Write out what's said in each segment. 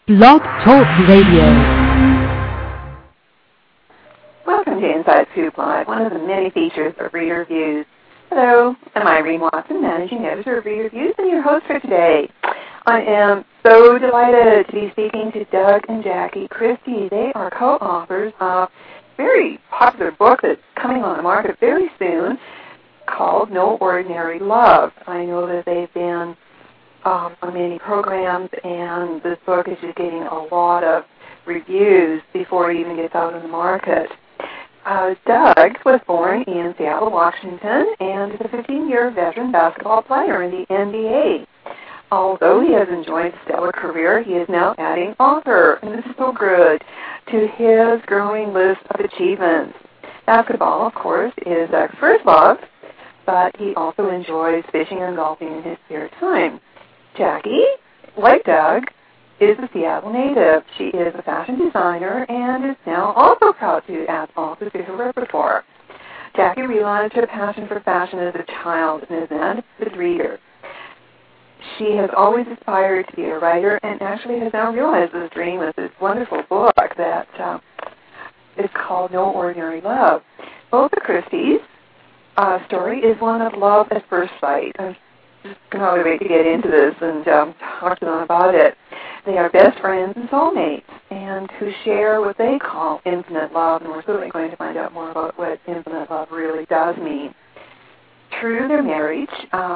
Blog Talk Radio. Welcome to Inside Scoop Live, one of the many features of Reader Views. Hello, I'm Irene Watson, Managing Editor of Reader Views, and your host for today. I am so delighted to be speaking to Doug and Jackie Christie. They are co-authors of a very popular book that's coming on the market very soon called No Ordinary Love. I know that they've been on many programs, and this book is just getting a lot of reviews before it even gets out in the market. Doug was born in Seattle, Washington, and is a 15-year veteran basketball player in the NBA. Although he has enjoyed a stellar career, he is now adding author, and this is so good, to his growing list of achievements. Basketball, of course, is Doug's first love, but he also enjoys fishing and golfing in his spare time. Jackie, like Doug, is a Seattle native. She is a fashion designer and is now also proud to add authors to her repertoire. Jackie realized her passion for fashion as a child and is an avid reader. She has always aspired to be a writer and actually has now realized this dream with this wonderful book that is called No Ordinary Love. Both the Christies' story is one of love at first sight. I'm just cannot wait to get into this and talk to them about it. They are best friends and soulmates, and who share what they call infinite love, and we're certainly going to find out more about what infinite love really does mean. True, their marriage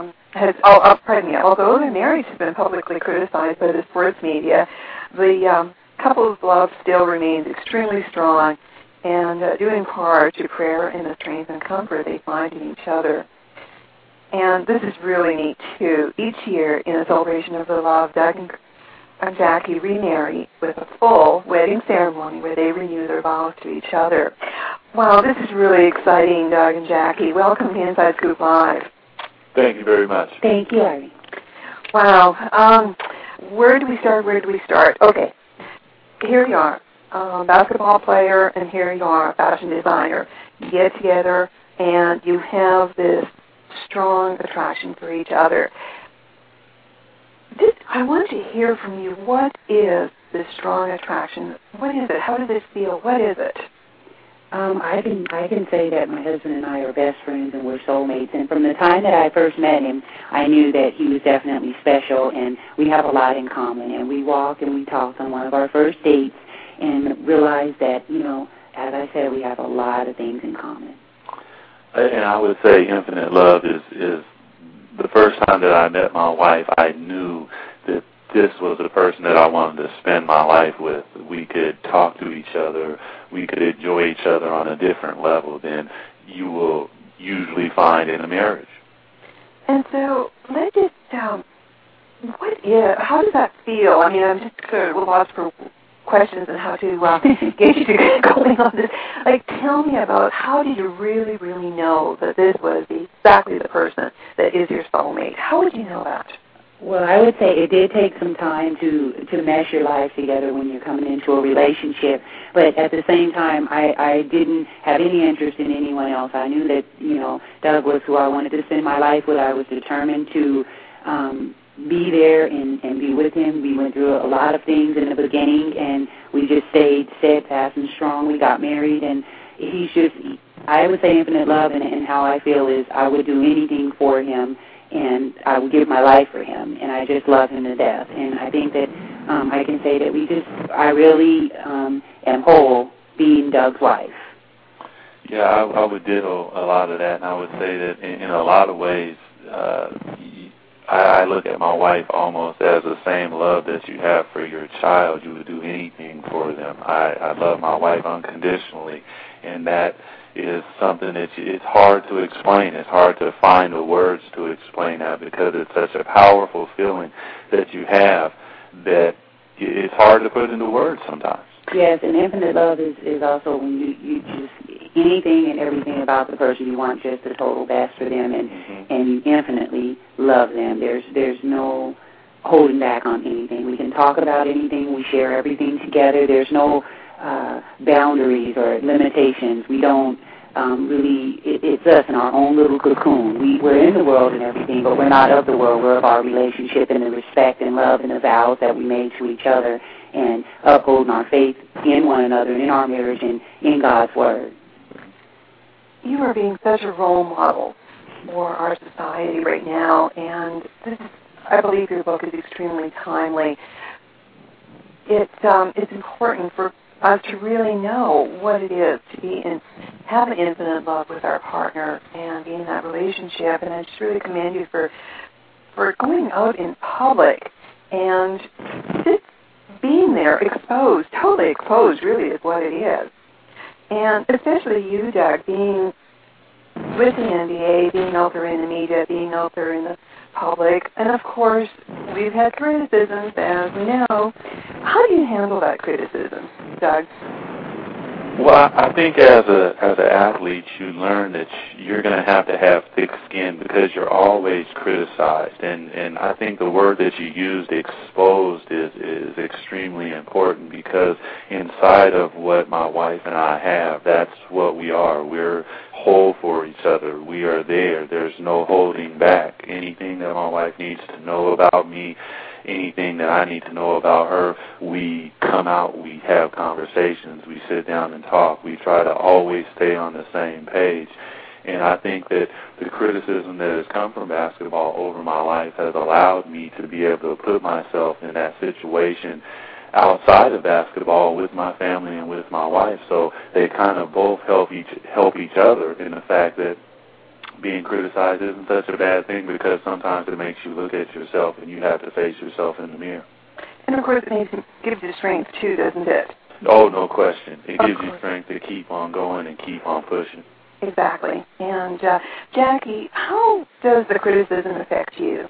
although their marriage has been publicly criticized by the sports media, the couple's love still remains extremely strong, and due in part to prayer and the strength and comfort they find in each other. And this is really neat, too. Each year, in a celebration of their love, Doug and Jackie remarry with a full wedding ceremony where they renew their vows to each other. Wow, this is really exciting, Doug and Jackie. Welcome to Inside Scoop Live. Thank you very much. Thank you, Irene. Wow. Where do we start? Okay. Here you are, basketball player, and here you are, a fashion designer. You get together, and you have this strong attraction for each other. I want to hear from you, what is this strong attraction? What is it? How does it feel? What is it? I can say that my husband and I are best friends and we're soulmates. And from the time that I first met him, I knew that he was definitely special, and we have a lot in common. And we walked and we talked on one of our first dates and realized that, as I said, we have a lot of things in common. And I would say infinite love is the first time that I met my wife, I knew that this was the person that I wanted to spend my life with. We could talk to each other. We could enjoy each other on a different level than you will usually find in a marriage. And so let's just, how does that feel? I mean, I'm just sort of lost for questions on how to get you to get going on this. Like, tell me about, how did you really, really know that this was exactly the person that is your soulmate? How would you know that? Well, I would say it did take some time to mesh your life together when you're coming into a relationship. But at the same time, I didn't have any interest in anyone else. I knew that, Doug was who I wanted to spend my life with. I was determined to be there and be with him. We went through a lot of things in the beginning, and we just stayed steadfast and strong. We got married, and he's just, I would say infinite love, and how I feel is I would do anything for him, and I would give my life for him, and I just love him to death. And I think that I can say that I really am whole being Doug's wife. Yeah, I would ditto a lot of that, and I would say that in a lot of ways, I look at my wife almost as the same love that you have for your child. You would do anything for them. I love my wife unconditionally, and that is something that it's hard to explain. It's hard to find the words to explain that, because it's such a powerful feeling that you have that it's hard to put into words sometimes. Yes, and infinite love is also when you just, anything and everything about the person, you want just the total best for them, and you infinitely love them. There's no holding back on anything. We can talk about anything. We share everything together. There's no boundaries or limitations. We don't really, it's us in our own little cocoon. We're in the world and everything, but we're not of the world. We're of our relationship and the respect and love and the vows that we made to each other. and upholding our faith in one another, in our marriage, and in God's Word. You are being such a role model for our society right now, and this is, I believe your book is extremely timely. It's important for us to really know what it is to have an infinite love with our partner and be in that relationship. And I just really commend you for going out in public and just being there, exposed, totally exposed, really is what it is. And especially you, Doug, being with the NBA, being out there in the media, being out there in the public, and of course, we've had criticisms, as we know. How do you handle that criticism, Doug? Well, I think as an athlete, you learn that you're going to have thick skin because you're always criticized, and I think the word that you used, exposed, is extremely important because inside of what my wife and I have, that's what we are. We're whole for each other. We are there. There's no holding back. Anything that my wife needs to know about me, anything that I need to know about her, we come out, we have conversations, we sit down and talk. We try to always stay on the same page. And I think that the criticism that has come from basketball over my life has allowed me to be able to put myself in that situation outside of basketball with my family and with my wife. So they kind of both help each other in the fact that being criticized isn't such a bad thing because sometimes it makes you look at yourself and you have to face yourself in the mirror. And of course it gives you strength too, doesn't it? Oh, no question. It gives you strength to keep on going and keep on pushing. Exactly. And Jackie, how does the criticism affect you?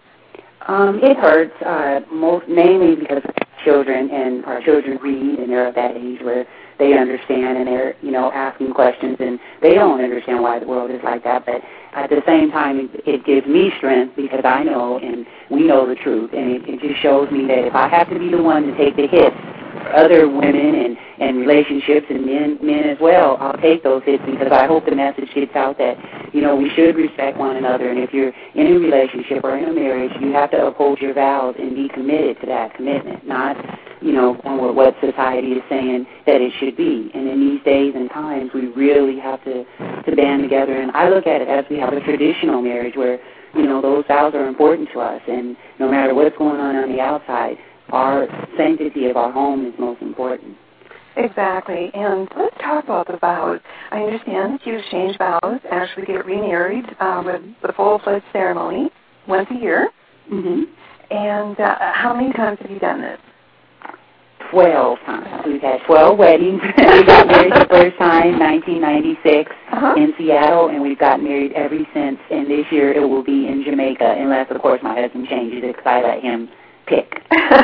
It hurts, mainly because of children, and our children read, and they're at that age where they understand, and they're, asking questions, and they don't understand why the world is like that. But at the same time, it gives me strength because I know, and we know the truth, and it just shows me that if I have to be the one to take the hits, other women and relationships and men as well, I'll take those hits because I hope the message gets out that, we should respect one another. And if you're in a relationship or in a marriage, you have to uphold your vows and be committed to that commitment, not, on what society is saying that it should be. And in these days and times, we really have to band together. And I look at it as we have a traditional marriage where, those vows are important to us. And no matter what's going on the outside, our sanctity of our home is most important. Exactly. And let's talk about the vows. I understand that you exchange vows, actually get remarried with the full-fledged ceremony once a year. Mm-hmm. And how many times have you done this? 12 times. We've had 12 weddings. We got married the first time, 1996, in Seattle, and we've gotten married ever since. And this year it will be in Jamaica, unless, of course, my husband changes it because I let him pick.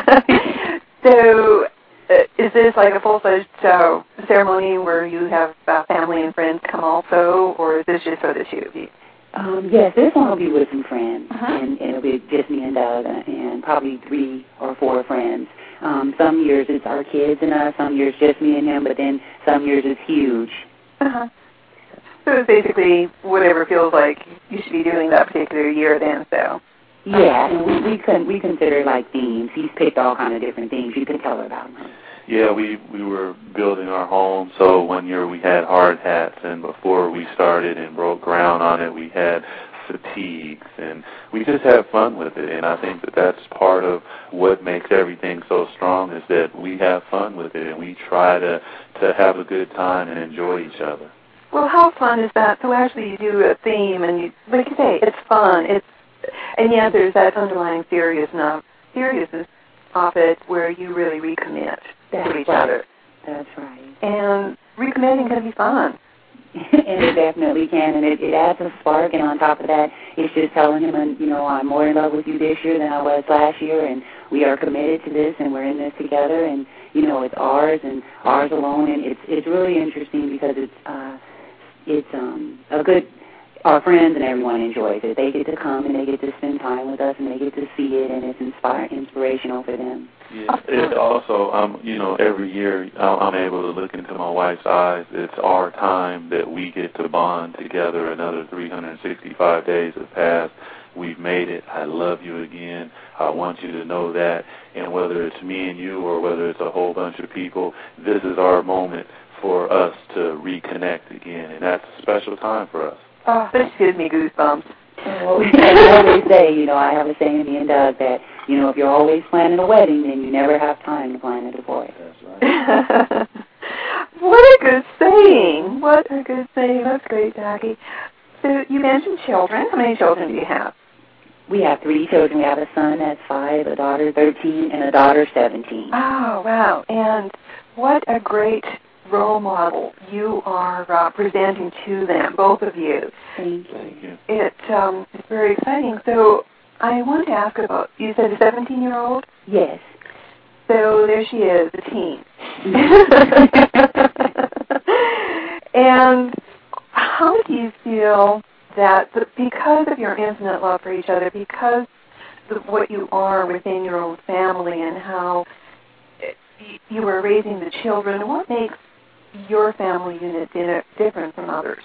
So is this like a full-fledged ceremony where you have family and friends come also, or is this just for the two of you? Yes, this one will be with some friends, and it'll be just me and Doug and probably 3 or 4 friends. Some years it's our kids and us, some years just me and him, but then some years it's huge. So it's basically whatever feels like you should be doing that particular year then, so. Yeah, and we consider like themes. He's picked all kind of different themes. You can tell her about them. Yeah, we were building our home, so one year we had hard hats, and before we started and broke ground on it, we had fatigues, and we just have fun with it, and I think that that's part of what makes everything so strong is that we have fun with it, and we try to have a good time and enjoy each other. Well, how fun is that? So actually you do a theme, and you, like you say, it's fun, and yet there's that underlying seriousness of it where you really recommit to each other. That's right. And recommitting can be fun. And it definitely can, and it adds a spark, and on top of that, it's just telling him, I'm more in love with you this year than I was last year, and we are committed to this, and we're in this together, and, it's ours and ours alone, and it's really interesting because it's a good, our friends and everyone enjoys it. They get to come and they get to spend time with us, and they get to see it, and it's inspirational for them. Yeah, it also, every year I'm able to look into my wife's eyes. It's our time that we get to bond together. Another 365 days have passed. we've made it. I love you again. I want you to know that. And whether it's me and you or whether it's a whole bunch of people, this is our moment for us to reconnect again. And that's a special time for us. Oh, this gives me goosebumps. Oh, I always say, I have a saying, me and Doug, that, if you're always planning a wedding, then you never have time to plan a divorce. That's right. What a good saying. What a good saying. That's great, Jackie. So you mentioned children. How many children do you have? We have 3 children. We have a son that's 5, a daughter 13, and a daughter 17. Oh, wow. And what a great role model you are presenting to them, both of you. Thank you. It's very exciting. So I want to ask about, you said a 17-year-old? Yes. So there she is, a teen. And how do you feel that because of your infinite love for each other, because of what you are within your own family and how you are raising the children, what makes your family unit different from others?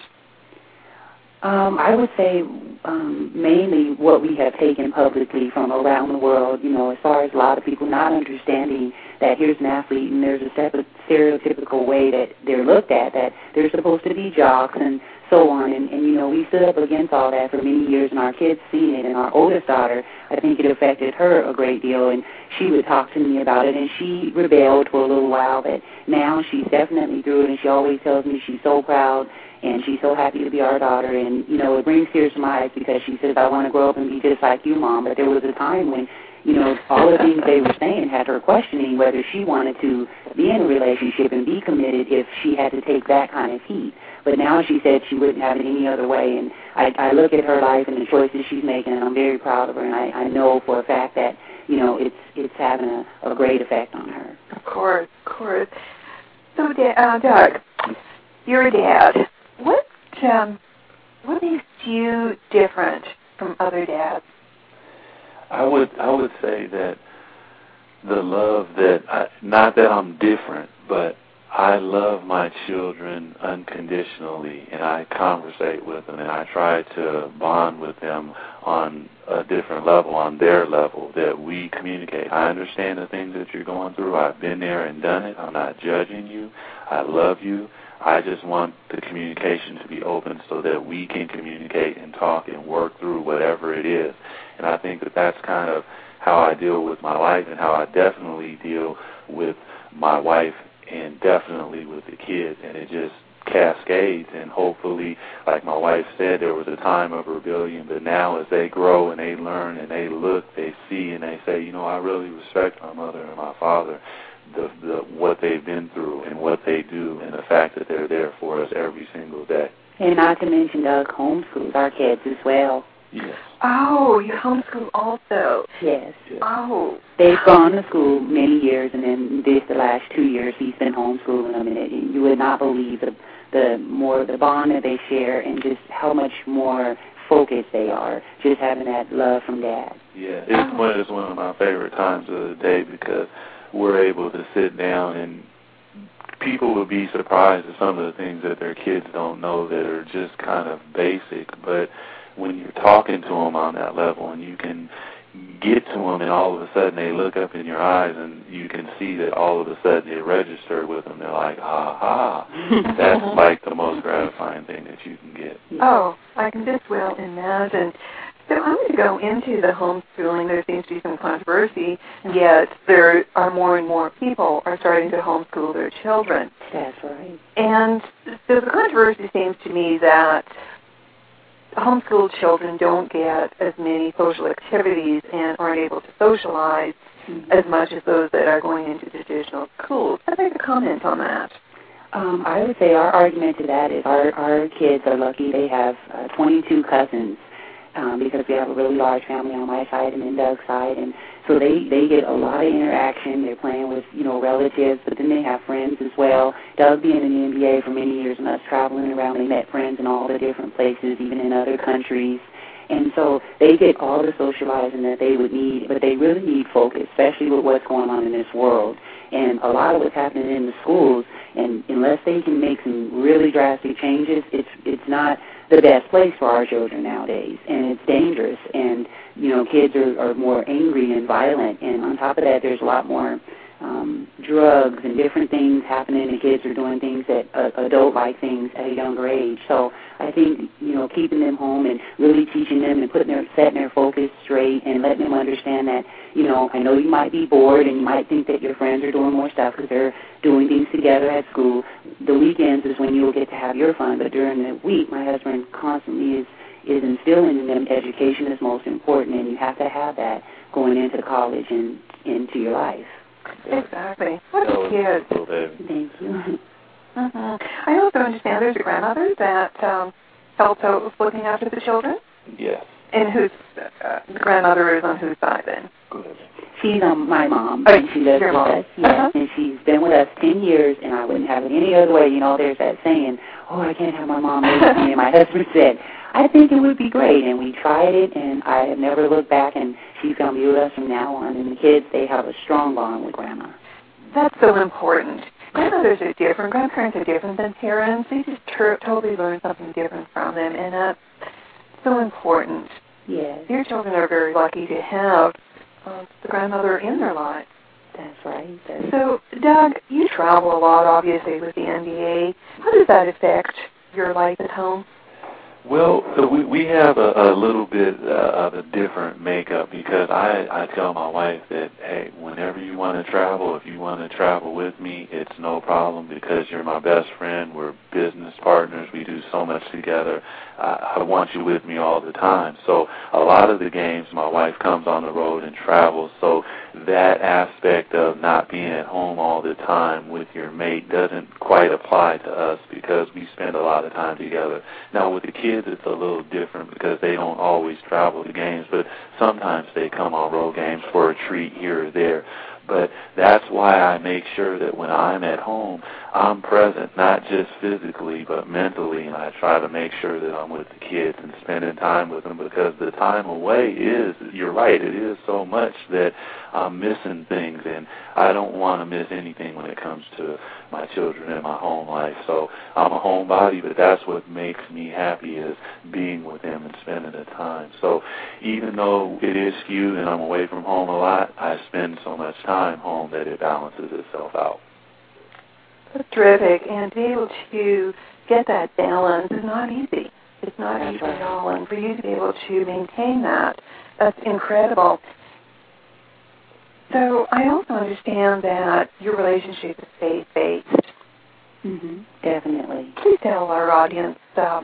I would say mainly what we have taken publicly from around the world, as far as a lot of people not understanding that here's an athlete and there's a stereotypical way that they're looked at, that they're supposed to be jocks and so on. And we stood up against all that for many years, and our kids seen it. And our oldest daughter, I think it affected her a great deal, and she would talk to me about it, and she rebelled for a little while, but now she's definitely through it, and she always tells me she's so proud and she's so happy to be our daughter. And, it brings tears to my eyes because she says, I want to grow up and be just like you, Mom. But there was a time when, all the things they were saying had her questioning whether she wanted to be in a relationship and be committed if she had to take that kind of heat. But now she said she wouldn't have it any other way. And I look at her life and the choices she's making, and I'm very proud of her. And I know for a fact that, it's having a great effect on her. Of course. So, Doug, you're a dad. What makes you different from other dads? I would say that the love that, not that I'm different, but I love my children unconditionally, and I conversate with them, and I try to bond with them on a different level, on their level, that we communicate. I understand the things that you're going through. I've been there and done it. I'm not judging you. I love you. I just want the communication to be open so that we can communicate and talk and work through whatever it is. And I think that that's kind of how I deal with my life and how I definitely deal with my wife and definitely with the kids. And it just cascades, and hopefully, like my wife said, there was a time of rebellion, but now as they grow and they learn and they look, they see, and they say, I really respect my mother and my father, what they've been through and what they do, and the fact that they're there for us every single day. And not to mention, Doug homeschools our kids as well. Yes. Oh, you homeschool also? Yes. Oh. They've gone to school many years, and then the last 2 years he's been homeschooling them, and you would not believe the bond that they share and just how much more focused they are, just having that love from Dad. Yeah, it's one of my favorite times of the day because we're able to sit down, and people would be surprised at some of the things that their kids don't know that are just kind of basic, but when you're talking to them on that level and you can get to them and all of a sudden they look up in your eyes and you can see that all of a sudden it registered with them, they're like, aha. That's like the most gratifying thing that you can get. Oh, I can just well imagine. So I'm going to go into the homeschooling. There seems to be some controversy, yet there are more and more people are starting to homeschool their children. That's right. And so the controversy seems to me that homeschooled children don't get as many social activities and aren't able to socialize as much as those that are going into traditional schools. I'd like to comment on that. I would say our argument to that is our kids are lucky. They have 22 cousins because we have a really large family on my side and then Doug's side, and so they get a lot of interaction. They're playing with relatives, but then they have friends as well. Doug being in the NBA for many years and us traveling around, they met friends in all the different places, even in other countries. And so they get all the socializing that they would need, but they really need focus, especially with what's going on in this world. And a lot of what's happening in the schools, and unless they can make some really drastic changes, it's not the best place for our children nowadays, and it's dangerous. And, kids are more angry and violent, and on top of that, there's a lot more drugs and different things happening, and kids are doing things adult-like things at a younger age. So I think, keeping them home and really teaching them and setting their focus straight and letting them understand that, I know you might be bored and you might think that your friends are doing more stuff because they're doing things together at school. The weekends is when you'll get to have your fun, but during the week, my husband constantly is instilling in them education is most important, and you have to have that going into college and into your life. Exactly. What a kid. Thank you. Mm-hmm. I also understand there's a grandmother that helps out with looking after the children. Yes. And whose the grandmother is on whose side then? She's my mom. And she lives with us. Yes, and she's been with us 10 years, and I wouldn't have it any other way. There's that saying, I can't have my mom live with me. And my husband said, I think it would be great. And we tried it, and I have never looked back, and she's going to be with us from now on. And the kids, they have a strong bond with Grandma. That's so important. Grandmothers are different. Grandparents are different than parents. They just totally learn something different from them, and that's so important. Yes. Your children are very lucky to have the grandmother in their life. That's right. So, Doug, you travel a lot, obviously, with the NBA. How does that affect your life at home? Well, we have a little bit of a different makeup because I tell my wife that, hey, whenever you want to travel, if you want to travel with me, it's no problem because you're my best friend. We're business partners. We do so much together. I want you with me all the time. So a lot of the games, my wife comes on the road and travels. So that aspect of not being at home all the time with your mate doesn't quite apply to us because we spend a lot of time together. Now, with the kids, it's a little different because they don't always travel to games, but sometimes they come on road games for a treat here or there. But that's why I make sure that when I'm at home, I'm present, not just physically, but mentally, and I try to make sure that I'm with the kids and spending time with them because the time away you're right, it is so much that I'm missing things, and I don't want to miss anything when it comes to my children and my home life. So I'm a homebody, but that's what makes me happy is being with them and spending the time. So even though it is skewed and I'm away from home a lot, I spend so much time home that it balances itself out. That's terrific, and to be able to get that balance is not easy. It's not easy at all, and for you to be able to maintain that, that's incredible. So I also understand that your relationship is faith-based. Mm-hmm. Definitely. Please tell our audience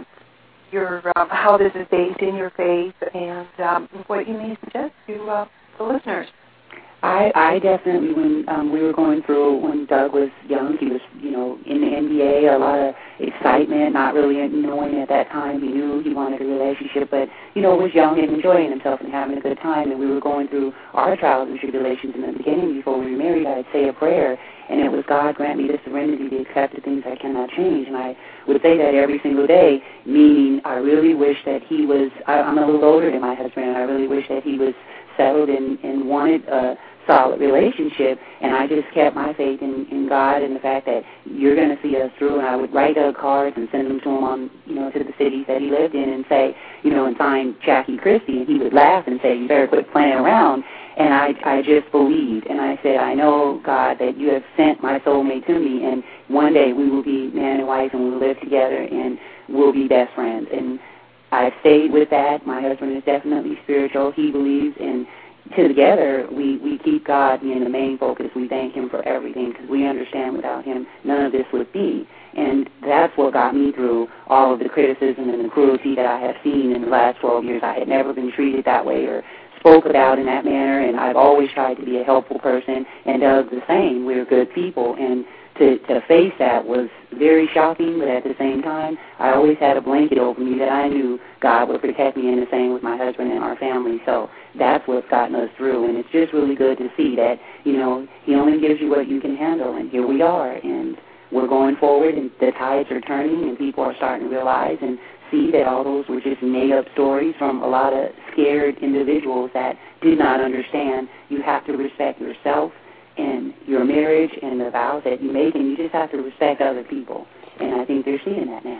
how this is based in your faith and what you may suggest to the listeners. I definitely, when we were going through, when Doug was young, he was, in the NBA, a lot of excitement, not really knowing at that time. He knew he wanted a relationship, but, was young and enjoying himself and having a good time. And we were going through our trials and tribulations in the beginning. Before we were married, I'd say a prayer, and it was, God, grant me the serenity to accept the things I cannot change. And I would say that every single day, meaning I really wish that he was, I'm a little older than my husband, and I really wish that he was settled and wanted a solid relationship, and I just kept my faith in God and the fact that you're going to see us through. And I would write cards and send them to him on, to the cities that he lived in and say, and sign Jackie Christie, and he would laugh and say, you better quit playing around. And I just believed, and I said, I know, God, that you have sent my soulmate to me, and one day we will be man and wife, and we will live together, and we'll be best friends. And I stayed with that. My husband is definitely spiritual. He believes in together, we keep God being the main focus. We thank him for everything because we understand without him none of this would be. And that's what got me through all of the criticism and the cruelty that I have seen in the last 12 years. I had never been treated that way or spoke about in that manner, and I've always tried to be a helpful person, and Doug the same. We're good people, and to face that was very shocking, but at the same time, I always had a blanket over me that I knew God would protect me, and the same with my husband and our family. So that's what's gotten us through, and it's just really good to see that, he only gives you what you can handle, and here we are, and we're going forward, and the tides are turning, and people are starting to realize and see that all those were just made-up stories from a lot of scared individuals that did not understand you have to respect yourself and your marriage and the vows that you make, and you just have to respect other people. And I think they're seeing that now.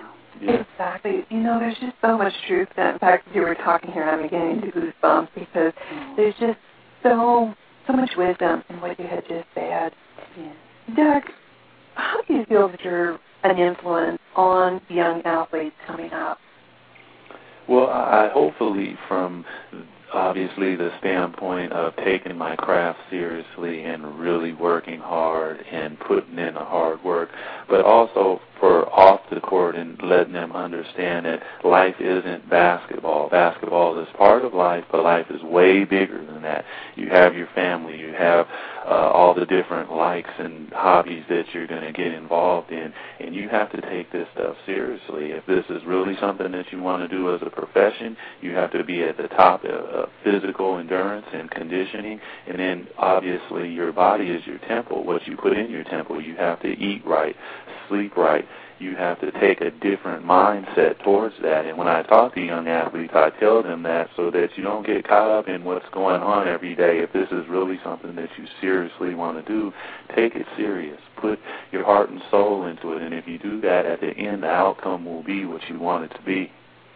Yeah. Exactly. You know, there's just so much truth to that. In fact, as you were talking here, I'm beginning to goosebumps because there's just so much wisdom in what you had just said. Yeah. Doug, how do you feel that you're an influence on young athletes coming up? Well, I hopefully from obviously the standpoint of taking my craft seriously and really working hard and putting in the hard work, but also for off the court and letting them understand that life isn't basketball. Basketball is part of life, but life is way bigger than that. You have your family, you have all the different likes and hobbies that you're going to get involved in, and you have to take this stuff seriously. If this is really something that you want to do as a profession, you have to be at the top of physical endurance and conditioning, and then obviously your body is your temple. What you put in your temple, you have to eat right, sleep right. You have to take a different mindset towards that. And when I talk to young athletes, I tell them that so that you don't get caught up in what's going on every day. If this is really something that you seriously want to do, take it serious. Put your heart and soul into it. And if you do that, at the end, the outcome will be what you want it to be.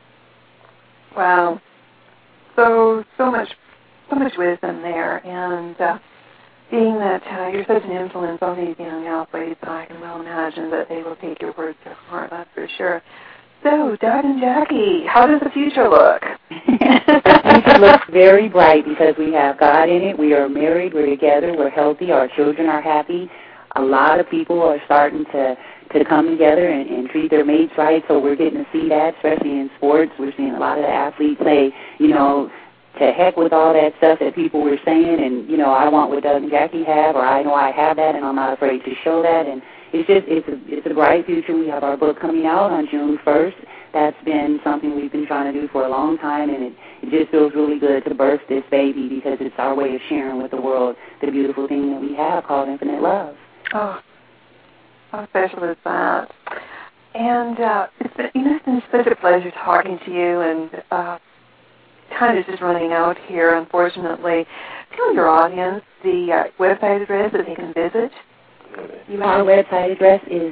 Wow. So much wisdom there. And being that you're such an influence on these young athletes, I can well imagine that they will take your words to heart, that's for sure. So, Doug and Jackie, how does the future look? The future looks very bright because we have God in it. We are married. We're together. We're healthy. Our children are happy. A lot of people are starting to come together and treat their mates right, so we're getting to see that, especially in sports. We're seeing a lot of the athletes say, you know, to heck with all that stuff that people were saying, and, you know, I want what Doug and Jackie have, or I know I have that, and I'm not afraid to show that. And it's a bright future. We have our book coming out on June 1st. That's been something we've been trying to do for a long time, and it just feels really good to birth this baby because it's our way of sharing with the world the beautiful thing that we have called infinite love. Oh, how special is that? And it's been such a pleasure talking to you, and time is just running out here, unfortunately. Tell your audience the website address that they can visit. Our website address is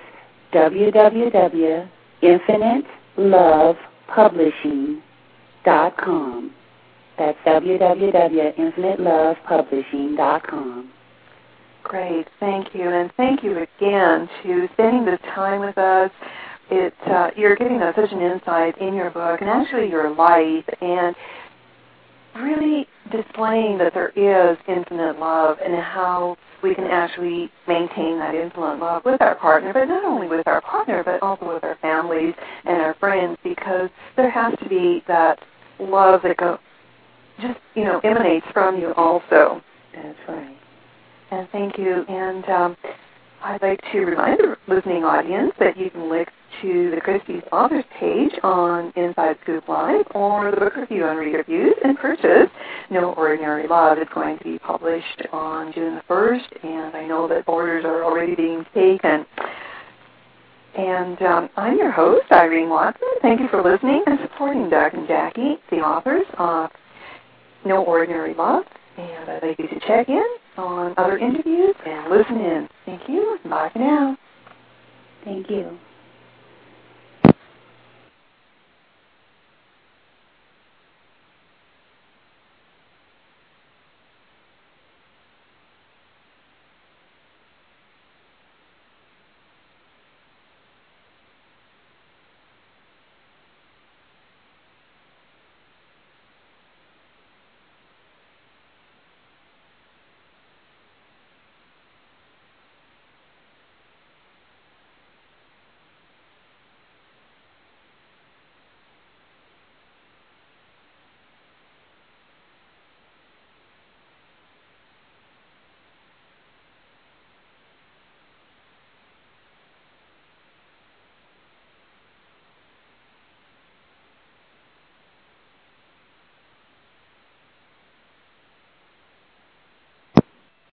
www.infinitelovepublishing.com. That's www.infinitelovepublishing.com. Great, thank you, and thank you again to spending this time with us. You're giving us such an insight in your book and actually your life, and really displaying that there is infinite love and how we can actually maintain that infinite love with our partner, but not only with our partner, but also with our families and our friends, because there has to be that love that emanates from you also. That's right. And thank you. And I'd like to remind the listening audience that you can look to the Christie's Authors page on Inside Scoop Live or the book review on Reader Views and purchase No Ordinary Love. It's going to be published on June the 1st, and I know that orders are already being taken. And I'm your host, Irene Watson. Thank you for listening and supporting Doug and Jackie, the authors of No Ordinary Love. And I'd like you to check in on other interviews and listen in. Thank you. Bye for now. Thank you.